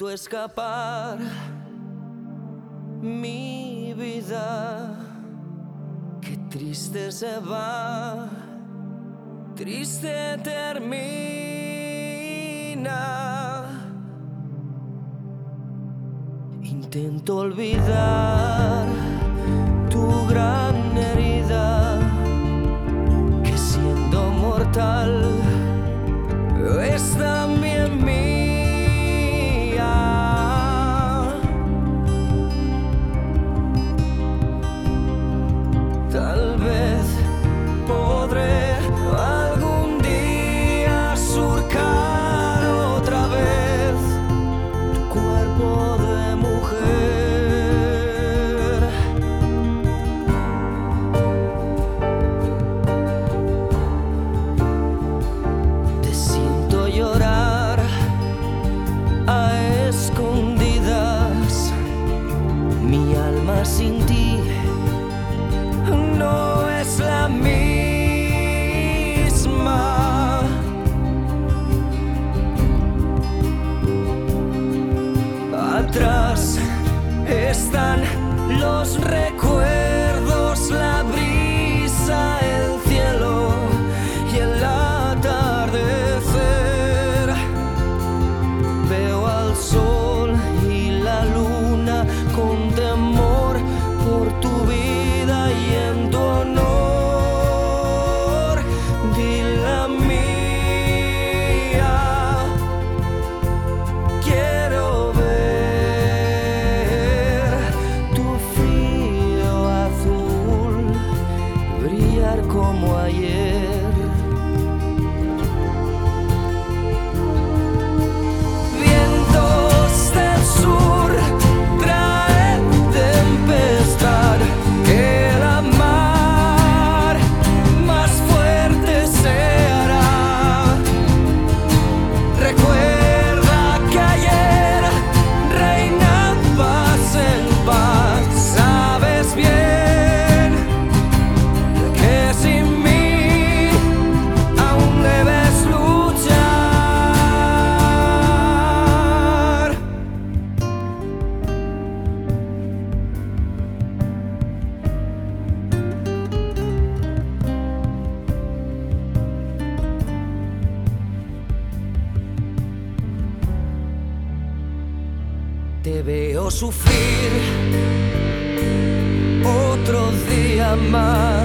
Intento escapar mi vida, qué triste se va, triste termina. Intento olvidar tu gran herida, que siendo mortal es también mía. Tal vez podré algún día surcar otra vez tu cuerpo de mujer. Te siento llorar a escondidas, mi alma sin ti no es la misma. Atrás están los recuerdos, la brisa, el cielo y el atardecer. Veo al sol y la luna con temor por tu vida y en tu honor. Di la mía, quiero ver tu frío azul brillar como ayer. Vientos del sur traen tempestad, que la mar más fuerte se hará. Recuerda que ayer reinabas en paz. Sabes bien que sin mí aún debes luchar. Te veo sufrir otro día más.